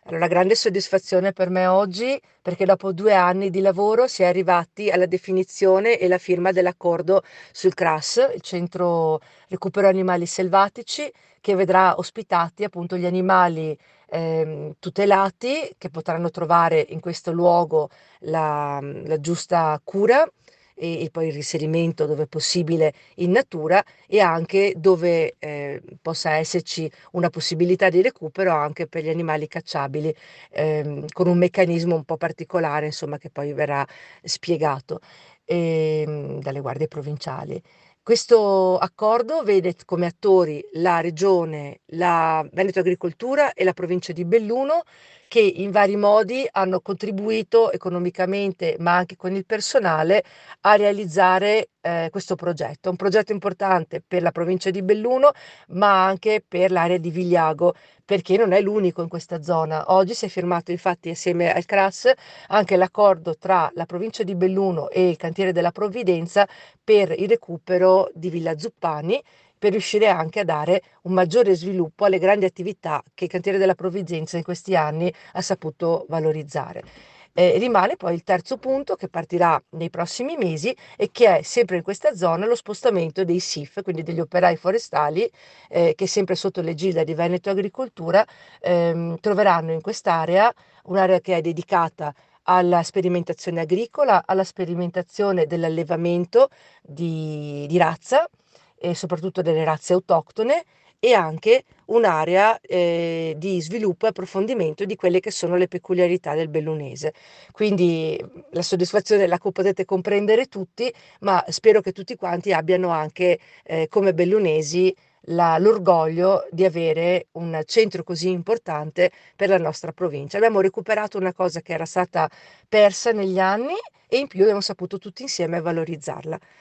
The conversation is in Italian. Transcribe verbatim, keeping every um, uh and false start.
Allora, grande soddisfazione per me oggi perché dopo due anni di lavoro si è arrivati alla definizione e la firma dell'accordo sul C R A S, il Centro Recupero Animali Selvatici, che vedrà ospitati appunto gli animali ehm, tutelati che potranno trovare in questo luogo la, la giusta cura e, e poi il riinserimento dove possibile in natura e anche dove eh, possa esserci una possibilità di recupero anche per gli animali cacciabili, ehm, con un meccanismo un po' particolare, insomma, che poi verrà spiegato ehm, dalle guardie provinciali. Questo accordo vede come attori la Regione, la Veneto Agricoltura e la provincia di Belluno, che in vari modi hanno contribuito economicamente, ma anche con il personale, a realizzare eh, questo progetto. Un progetto importante per la provincia di Belluno, ma anche per l'area di Vigliago, perché non è l'unico in questa zona. Oggi si è firmato infatti assieme al C R A S anche l'accordo tra la provincia di Belluno e il cantiere della Provvidenza per il recupero di Villa Zuppani, per riuscire anche a dare un maggiore sviluppo alle grandi attività che il cantiere della Provvidenza in questi anni ha saputo valorizzare. Eh, rimane poi il terzo punto che partirà nei prossimi mesi e che è sempre in questa zona lo spostamento dei S I F, quindi degli operai forestali, eh, che sempre sotto l'egida di Veneto Agricoltura ehm, troveranno in quest'area, un'area che è dedicata alla sperimentazione agricola, alla sperimentazione dell'allevamento di, di razza e soprattutto delle razze autoctone e anche un'area eh, di sviluppo e approfondimento di quelle che sono le peculiarità del bellunese. Quindi la soddisfazione la potete comprendere tutti, ma spero che tutti quanti abbiano anche eh, come bellunesi la- l'orgoglio di avere un centro così importante per la nostra provincia. Abbiamo recuperato una cosa che era stata persa negli anni e in più abbiamo saputo tutti insieme valorizzarla.